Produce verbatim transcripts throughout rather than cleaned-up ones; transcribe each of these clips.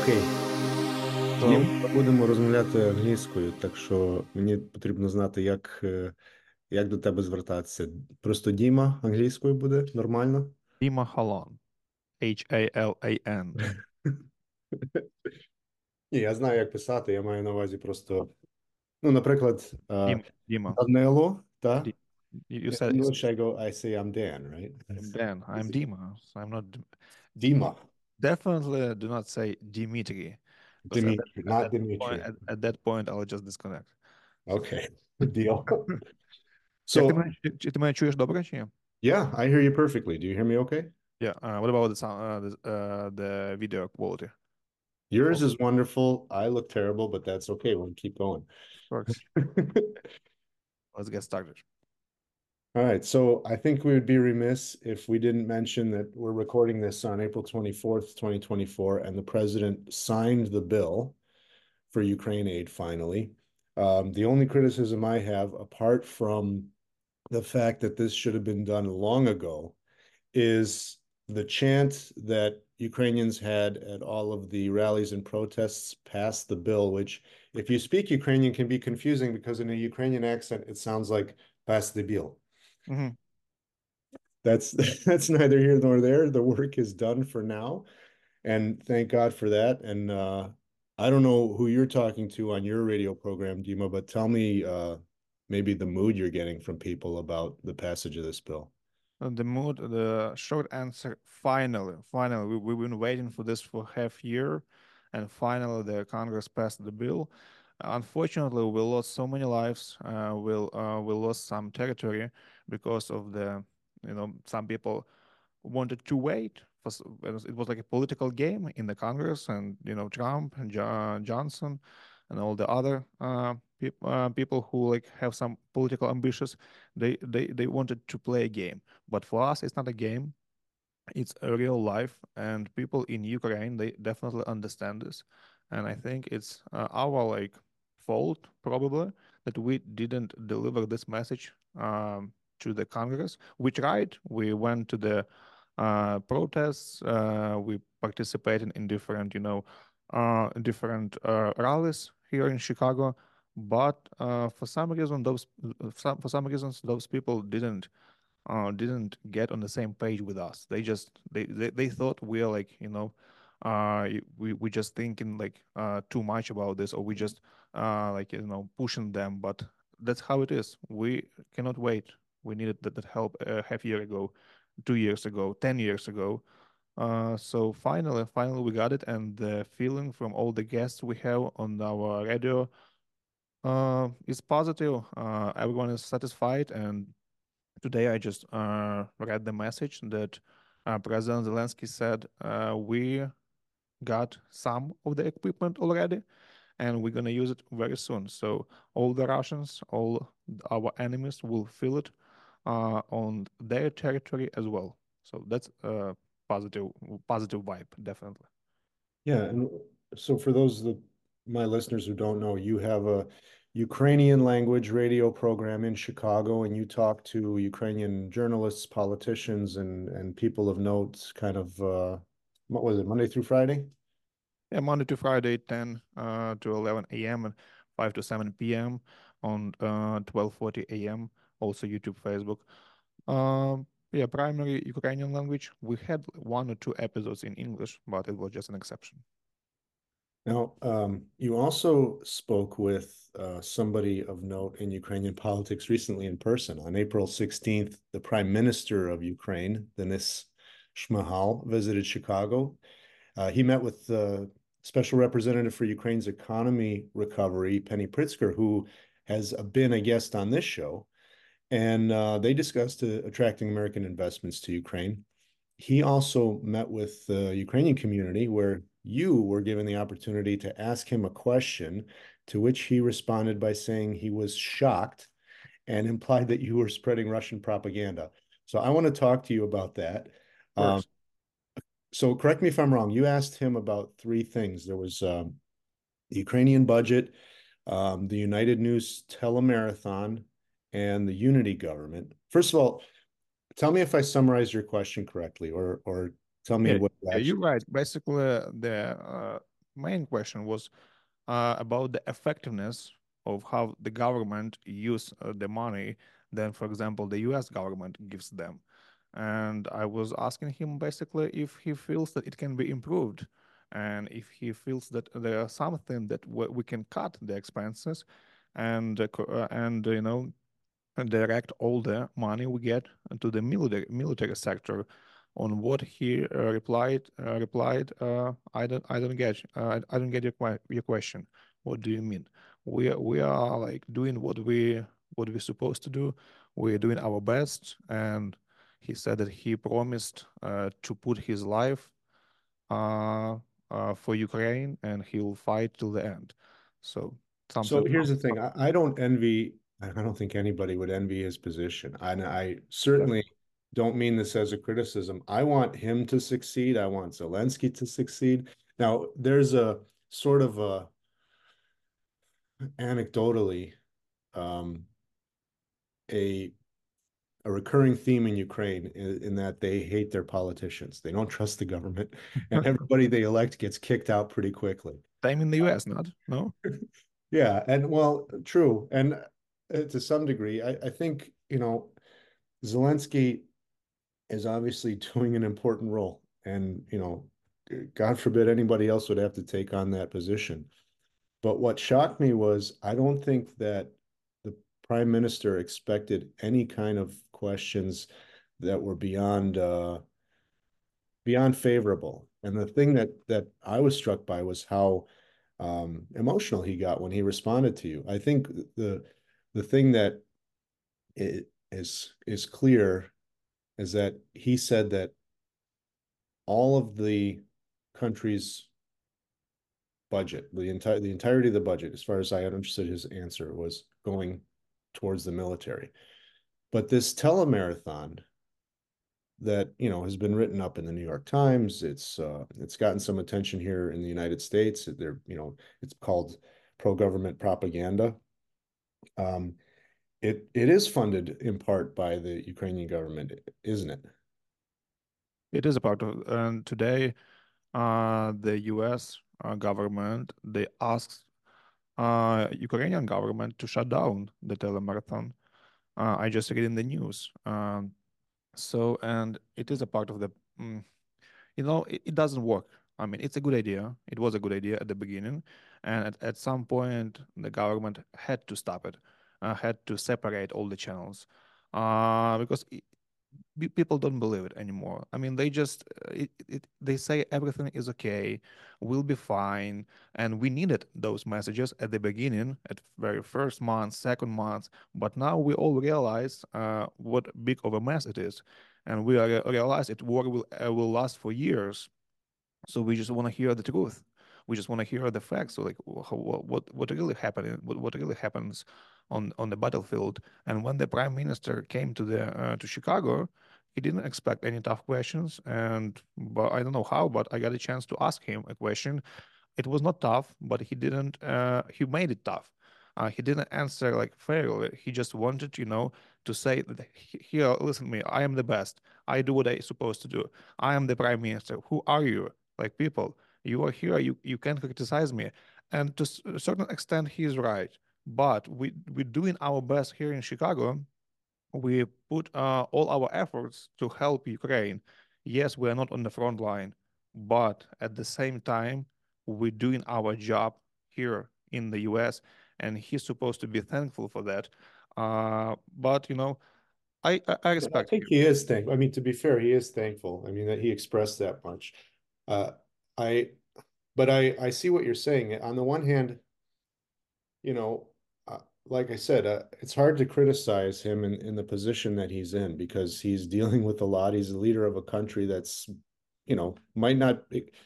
Окей, Дім, So, ми будемо розмовляти англійською, так що мені потрібно знати, як, е, як до тебе звертатися. Просто Діма англійською буде нормально. Dima Halan, H A L A N. Ні, я знаю, як писати. Я маю на увазі просто, ну, наприклад, е, Dima, Dima. Данило, та? Di- You you In said it's English I go, I say I'm Dan, right? I'm Dan. I'm Dima. So I'm not. D- Dima, Definitely do not say Dimitri, because at that Dimitri, at not that point Dimitri. at, at that point I'll just disconnect. Okay, deal. Як ти So, мене, чи, чи ти мене чуєш добре, чи ні? yeah, I hear you perfectly. Do you hear me okay? Yeah. Uh, what about the sound, uh, the, uh, the video quality? Yours Oh, is wonderful. I look terrible, but that's okay. We'll keep going. works. Let's get started. All right, so I think we would be remiss if we didn't mention that we're recording this on April twenty-fourth, twenty twenty-four, and the president signed the bill for Ukraine aid finally. Um, the only criticism I have, apart from the fact that this should have been done long ago, is the chant that Ukrainians had at all of the rallies and protests past the bill, which, if you speak Ukrainian, can be confusing because in a Ukrainian accent, it sounds like pass the bill. hmm That's that's neither here nor there. The work is done for now, and thank God for that. And uh, I don't know who you're talking to on your radio program, Dima, but tell me uh, maybe the mood you're getting from people about the passage of this bill. The mood, the short answer, finally, finally, we, we've been waiting for this for half year, and finally the Congress passed the bill. Unfortunately, we lost so many lives. Uh, we uh, we lost some territory because of the, you know, some people wanted to wait for. s- It was, it was like a political game in the Congress, and you know, Trump and Jo- Johnson, and all the other uh, peop uh, people who like have some political ambitions. They they they wanted to play a game, but for us, it's not a game. It's a real life, and people in Ukraine, they definitely understand this. And I think it's uh, our like fault probably that we didn't deliver this message um, to the Congress. We tried. We went to the uh, protests. Uh, we participated in different, you know, uh, different uh, rallies here in Chicago. But uh, for some reason, those some, for some reasons, those people didn't uh, didn't get on the same page with us. They just they they, they thought we're like, you know, uh, we we just thinking like uh, too much about this, or we just uh, like, you know, pushing them. But that's how it is. We cannot wait. We needed that, that help a half year ago, two years ago, ten years ago. Uh, so finally, finally we got it, and the feeling from all the guests we have on our radio uh, is positive. Uh, everyone is satisfied, and today I just uh, read the message that uh, President Zelensky said uh, we got some of the equipment already, and we're gonna use it very soon. So all the Russians, all our enemies will feel it uh, on their territory as well. So that's a positive, positive vibe, definitely. Yeah, and so for those that my listeners who don't know, you have a Ukrainian language radio program in Chicago, and you talk to Ukrainian journalists, politicians, and and people of note, kind of uh, what was it, Monday through Friday? Yeah, Monday to Friday, ten uh, to eleven a m and five to seven p m on uh, twelve forty a m. Also YouTube, Facebook. Um, yeah, primary Ukrainian language. We had one or two episodes in English, but it was just an exception. Now, um, you also spoke with uh, somebody of note in Ukrainian politics recently in person. On April sixteenth, the Prime Minister of Ukraine, Denis Shmyhal, visited Chicago. Uh, he met with the Special Representative for Ukraine's economy recovery, Penny Pritzker, who has been a guest on this show, and uh, they discussed uh, attracting American investments to Ukraine. He also met with the Ukrainian community where you were given the opportunity to ask him a question, to which he responded by saying he was shocked and implied that you were spreading Russian propaganda. So I want to talk to you about that. Of Um, course. so correct me if I'm wrong. You asked him about three things. There was um, the Ukrainian budget, um, the United News telemarathon, and the unity government. First of all, tell me if I summarized your question correctly, or or tell me Yeah, what you yeah, you're actually. right. Basically, the uh, main question was uh, about the effectiveness of how the government use uh, the money than, for example, the U S government gives them. And I was asking him basically if he feels that it can be improved, and if he feels that there are something that we we can cut the expenses, and uh, co- uh, and you know direct all the money we get to the military military sector. On what he uh, replied uh, replied uh, I don't I don't get uh, I don't get your que- your question. What do you mean? We are, we are like doing what we what we're supposed to do. We're doing our best, and he said that he promised uh, to put his life uh, uh, for Ukraine, and he'll fight till the end. So So something. here's the thing. I, I don't envy, I don't think anybody would envy his position. And I certainly don't mean this as a criticism. I want him to succeed. I want Zelensky to succeed. Now, there's a sort of a anecdotally um, a a recurring theme in Ukraine in, in that they hate their politicians. They don't trust the government, and everybody they elect gets kicked out pretty quickly. Same in the U S, not? No? Yeah, and well, true. And uh, to some degree, I, I think, you know, Zelensky is obviously doing an important role. And, you know, God forbid anybody else would have to take on that position. But what shocked me was I don't think that the prime minister expected any kind of questions that were beyond uh, beyond favorable. And the thing that that I was struck by was how um, emotional he got when he responded to you. I think the the thing that is is clear is that he said that all of the country's budget, the entire the entirety of the budget, as far as I understood his answer, was going towards the military. But this telemarathon that you know has been written up in the New York Times, it's uh, it's gotten some attention here in the United States. They're you know it's called pro-government propaganda. Um, it it is funded in part by the Ukrainian government, isn't it? It is a part of, and today, uh, the U S uh, government, they asked uh, Ukrainian government to shut down the telemarathon. Uh, I just read in the news. Um, so, and it is a part of the, mm, you know, it, it doesn't work. I mean, it's a good idea. It was a good idea at the beginning, and at, at some point, the government had to stop it, uh, had to separate all the channels, uh, because it, pe- people don't believe it anymore. I mean, they just uh, it, it, they say everything is okay, we'll be fine, and we needed those messages at the beginning, at very first month, second month. But now we all realize uh, what big of a mess it is, and we are, realize it war will uh, will last for years. So we just want to hear the truth. We just want to hear the facts. So like wh- how, what what really happened, what, what really happens on on the battlefield. And when the prime minister came to the uh, to Chicago, he didn't expect any tough questions. And but I don't know how, but I got a chance to ask him a question. It was not tough, but he didn't. Uh, he made it tough. Uh, he didn't answer like fairly. He just wanted, you know, to say that "He- here, listen to me. I am the best. I do what I supposed to do. I am the prime minister. Who are you? Like people, you are here. You you can criticize me, and to s- a certain extent, he is right. But we we're doing our best here in Chicago. We put uh, all our efforts to help Ukraine. Yes, we are not on the front line, but at the same time, we're doing our job here in the U S, and he's supposed to be thankful for that. Uh, but you know, I I, I I respect think him. he is thankful. I mean, to be fair, he is thankful. I mean, that he expressed that much. Uh, I, but I, I see what you're saying. On the one hand, you know, uh, like I said, uh, it's hard to criticize him in, in the position that he's in because he's dealing with a lot. He's the leader of a country that's, you know, might not,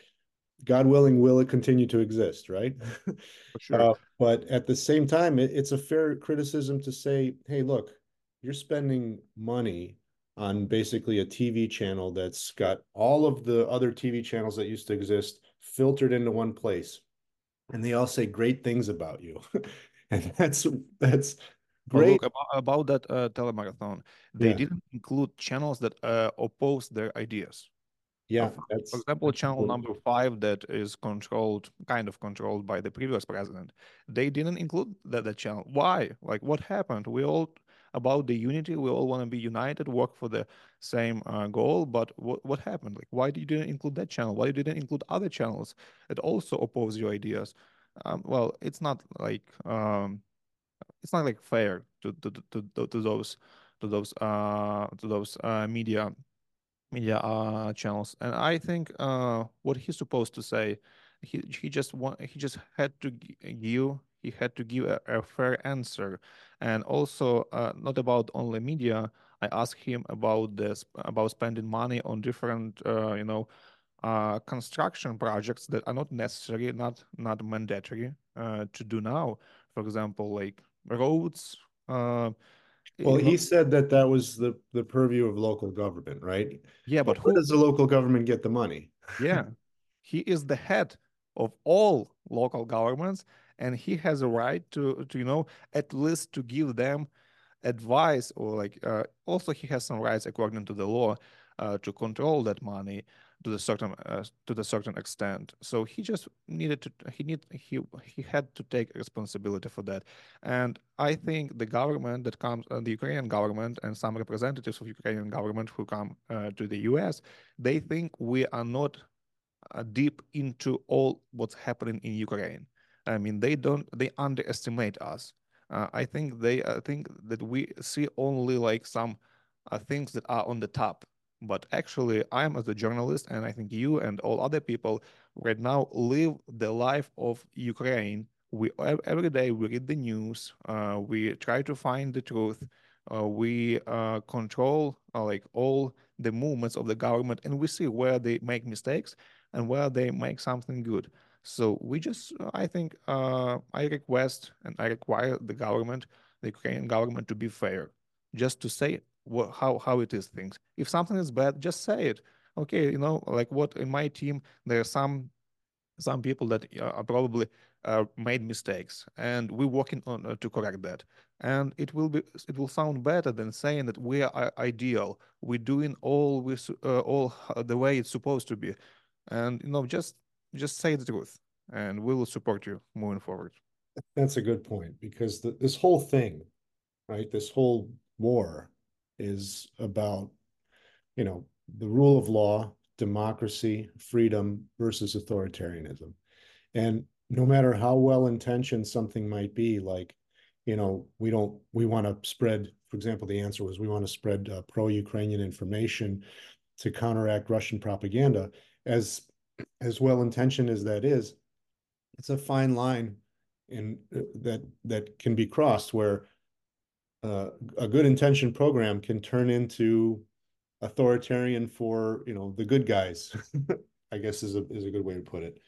God willing, will it continue to exist, right? For sure. Uh, but at the same time, it, it's a fair criticism to say, hey, look, you're spending money on basically a T V channel that's got all of the other T V channels that used to exist filtered into one place, and they all say great things about you. And that's that's But great. look about, about that uh, telemarathon, they Yeah. didn't include channels that uh, oppose their ideas. Uh, Yeah, For for that's example, that's channel important. number five that is controlled, kind of controlled by the previous president, they didn't include that, that channel. Why? Like, what happened? We all about the unity. We all want to be united, work for the same uh, goal. But what what happened? Like, why did you didn't include that channel? Why you didn't include other channels that also oppose your ideas? Um, well, it's not like um, it's not like fair to to to to, to those to those uh to those uh media media uh, channels. And I think uh, what he's supposed to say, he he just want he just had to gi- give he had to give a, a fair answer, and also uh, not about only media. I asked him about this about spending money on different uh, you know uh, construction projects that are not necessary, not not mandatory uh, to do now. For example, like roads. Uh, Well, you know, he said that that was the the purview of local government, right? yeah, But but where who? does the local government get the money? Yeah, he is the head of all local governments, and he has a right to, to you know, at least to give them advice or like uh, also he has some rights according to the law uh, to control that money to the certain uh, to the certain extent. So he just needed to he need he he had to take responsibility for that. And I think the government that comes uh, the Ukrainian government and some representatives of Ukrainian government who come uh, to the U S, they think we are not uh, deep into all what's happening in Ukraine. I mean, they don't they underestimate us. Uh, I think they I think that we see only like some uh, things that are on the top. But actually, I'm as a journalist, and I think you and all other people right now live the life of Ukraine. We every day we read the news. Uh, we try to find the truth. Uh, we uh, control uh, like all the movements of the government, and we see where they make mistakes and where they make something good. So we just, uh, I think, uh, I request and I require the government, the Ukrainian government, to be fair, just to say what, how how it is things. If something is bad, just say it. Okay, you know, like what in my team, there are some some people that uh, are probably uh, made mistakes, and we're working on uh, to correct that. And it will be it will sound better than saying that we are uh, ideal. We're doing all we uh, all uh, the way it's supposed to be, and you know just just say the truth, and we will support you moving forward. That's a good point because the, this whole thing, right, this whole war is about, you know, the rule of law, democracy, freedom versus authoritarianism. And no matter how well intentioned something might be, like, you know, we don't, we want to spread, for example, the answer was we want to spread uh, pro-Ukrainian information to counteract Russian propaganda. As as well intentioned as that is, it's a fine line in uh, that that can be crossed where uh, a good intention program can turn into authoritarian for, you know, the good guys. I guess is a is a good way to put it.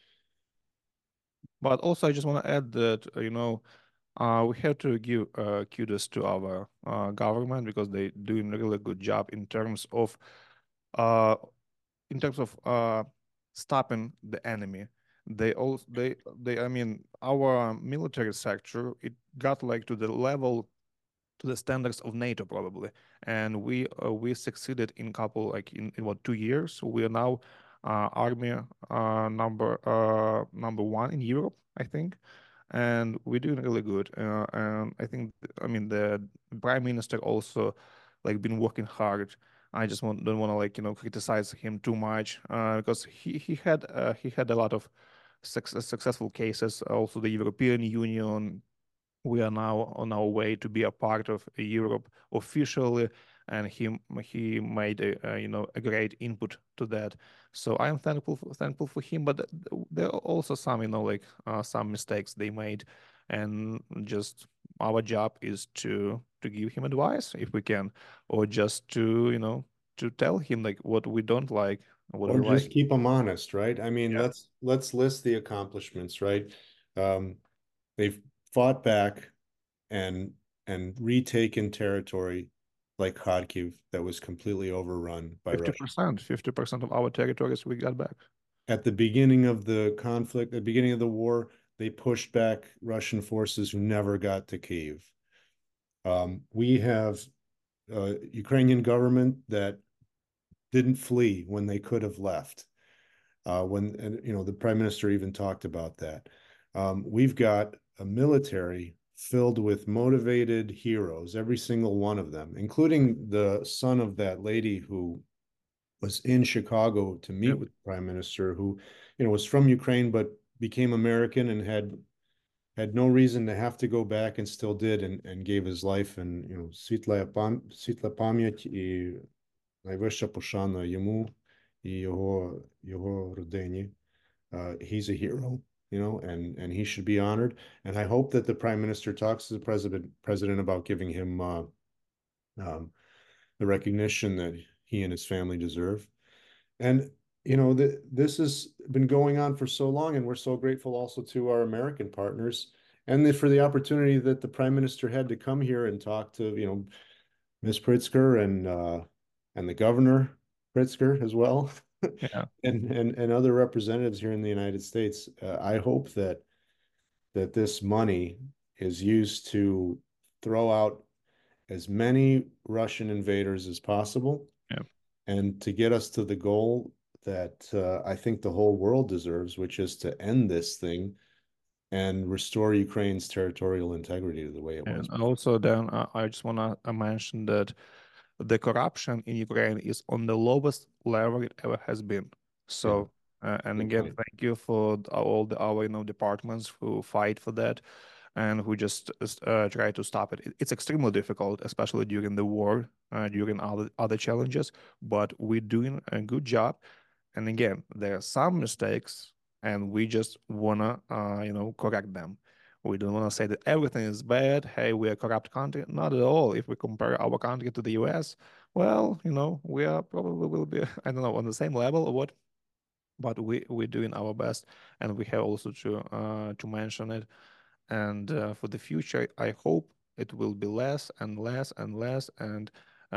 But also, I just want to add that uh, you know uh, we have to give uh, kudos to our uh, government because they doing a really good job in terms of uh, in terms of uh, stopping the enemy. They also they they I mean our military sector it got like to the level to the standards of NATO probably, and we uh, we succeeded in couple like in, in what two years. We are now uh, army uh, number uh, number one in Europe, I think, and we're doing really good. Uh, and I think I mean the prime minister also like been working hard. I just want, don't want to like you know criticize him too much uh, because he he had uh, he had a lot of success, successful cases. Also, the European Union, we are now on our way to be a part of Europe officially, and he he made a, a you know a great input to that. So I am thankful for, thankful for him. But there are also some you know like uh, some mistakes they made, and just our job is to to give him advice if we can, or just to you know to tell him like what we don't like, what we Or just like. keep them honest, right? I mean, Yeah. let's let's list the accomplishments, right? Um, they've fought back and and retaken territory like Kharkiv that was completely overrun by fifty Russia. percent, fifty percent of our territories we got back. At the beginning of the conflict, at the beginning of the war, they pushed back Russian forces who never got to Kiev. Um, we have a Ukrainian government that didn't flee when they could have left. Uh, when, and, you know, the prime minister even talked about that. Um, we've got a military filled with motivated heroes, every single one of them, including the son of that lady who was in Chicago to meet Yep. with the prime minister, who, you know, was from Ukraine but became American and had had no reason to have to go back and still did, and, and gave his life. And, you know, світла пам світла пам'ять і найвища пошана йому і його його родині. Uh, he's a hero, you know, and and he should be honored. And I hope that the prime minister talks to the president president about giving him uh, um, the recognition that he and his family deserve. And, you know, the, this has been going on for so long, and we're so grateful also to our American partners, and the, for the opportunity that the prime minister had to come here and talk to, you know, Miz Pritzker and uh, and the governor Pritzker as well, Yeah. and and and other representatives here in the United States. Uh, I hope that that this money is used to throw out as many Russian invaders as possible, Yep. and to get us to the goal that uh, I think the whole world deserves, which is to end this thing and restore Ukraine's territorial integrity to the way it was And before. also, then uh, I just want to mention that the corruption in Ukraine is on the lowest level it ever has been. Yeah, So, uh, and good again, point. thank you for th- all the our you know departments who fight for that and who just uh, try to stop it. It- It's extremely difficult, especially during the war, uh, during other other challenges. But we're doing a good job. And again, there are some mistakes, and we just wanna uh, you know correct them. We don't want to say that everything is bad. Hey, we're a corrupt country. Not at all. If we compare our country to the U S, well, you know, we are probably will be, I don't know, on the same level or what, but we we're doing our best, and we have also to uh to mention it. And uh, for the future, I hope it will be less and less and less. And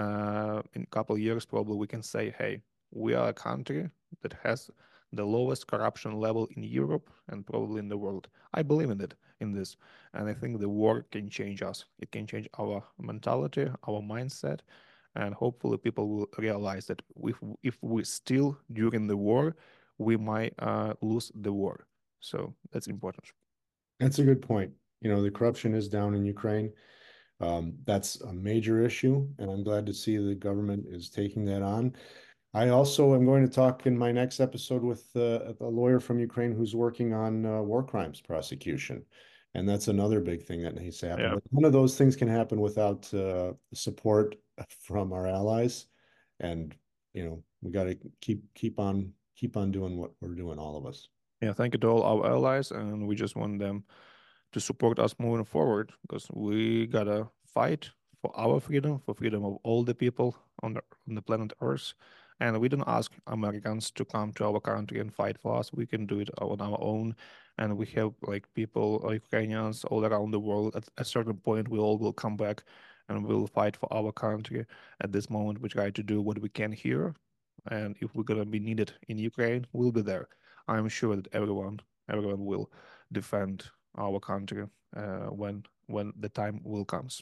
uh, in a couple of years, probably we can say, hey, we are a country that has the lowest corruption level in Europe and probably in the world. I believe in it, in this. And I think the war can change us. It can change our mentality, our mindset. And hopefully people will realize that if, if we still during the war, we might uh, lose the war. So that's important. That's a good point. You know, the corruption is down in Ukraine. Um, that's a major issue, and I'm glad to see the government is taking that on. I also am going to talk in my next episode with uh, a lawyer from Ukraine who's working on uh, war crimes prosecution. And that's another big thing that needs to happen. Yeah. But none of those things can happen without uh, support from our allies. And, you know, we got to keep keep on keep on doing what we're doing, all of us. Yeah, thank you to all our allies, and we just want them to support us moving forward because we gotta fight for our freedom, for freedom of all the people on the on the planet Earth. And we don't ask Americans to come to our country and fight for us. We can do it on our own. And we have like people, uh, Ukrainians all around the world. At a certain point, we all will come back and we'll fight for our country. At this moment, we try to do what we can here. And if we're gonna be needed in Ukraine, we'll be there. I'm sure that everyone, everyone will defend our country uh, when when the time will comes.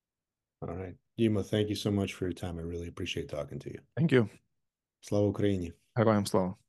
All right. Dima, thank you so much for your time. I really appreciate talking to you. Thank you. Slava Ukraini. Героям слава.